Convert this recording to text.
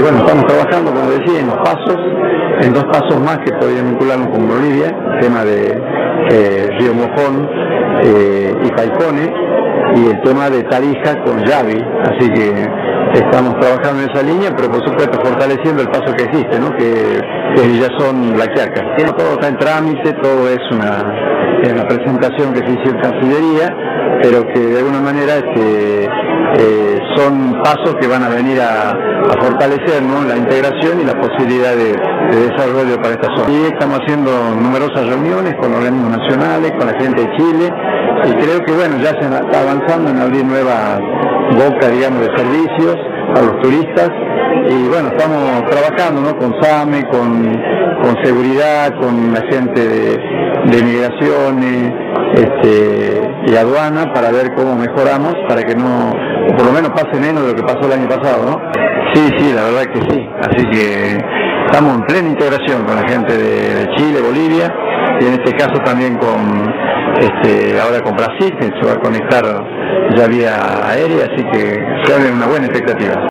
bueno, estamos trabajando, como decía, en los pasos, en dos pasos más que podrían vincularnos con Bolivia, el tema de Río Mojón y Paipone, y el tema de Tarija con Yavi, así que estamos trabajando en esa línea, pero por supuesto fortaleciendo el paso que existe, ¿no? que Villazón La Quiaca. Todo está en trámite, todo es una presentación que se hizo en Cancillería, pero que de alguna manera son pasos que van a venir a fortalecer, ¿no?, la integración y la posibilidad de desarrollo para esta zona. Y estamos haciendo numerosas reuniones con organismos nacionales, con la gente de Chile, y creo que bueno, ya se está avanzando en abrir nuevas bocas, digamos, de servicios a los turistas, y bueno, estamos trabajando, ¿no?, con SAME, con seguridad, con la gente de migraciones y aduana, para ver cómo mejoramos, para que no, o por lo menos pase menos de lo que pasó el año pasado, ¿no? Sí, la verdad que sí, así que estamos en plena integración con la gente de Chile, Bolivia, y en este caso también ahora con Brasil, que se va a conectar ya vía aérea, así que se abre una buena expectativa.